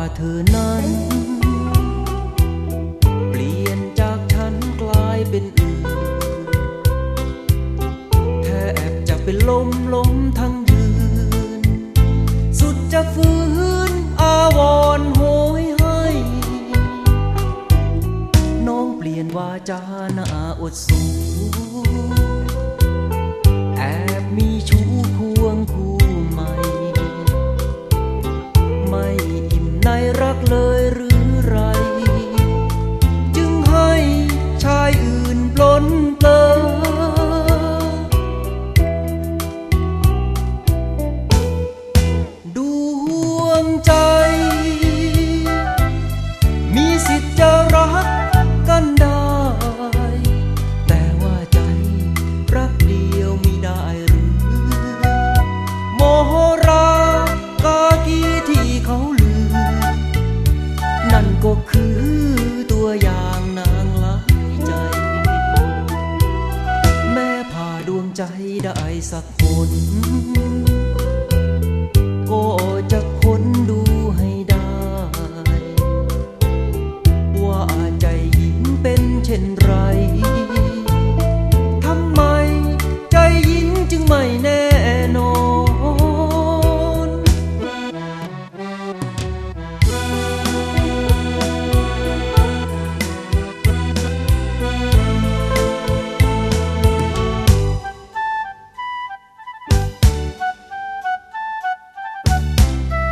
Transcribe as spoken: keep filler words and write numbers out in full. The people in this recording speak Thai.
เธอนั้นเปลี่ยนจากฉันกลายเป็นอื่นแทบจะเป็นลมล้มทั้งยืนสุดจะฟื้นอาวรณ์โหยให้น้องเปลี่ยนวาจาหน้าอดสูแอบมีชู้ควงคู่ใหม่ไม่อิ่มในรักเลยหรือไรจึงให้ชายอื่นปล้นเปลือดวงใจมีสิทธิ์จะรักกันได้แต่ว่าใจรักเดียวมิได้หรือโมโหรากากีที่เขาลือนั่นก็คือตัวอย่างนางหลายใจแม้พาดวงใจได้สักคน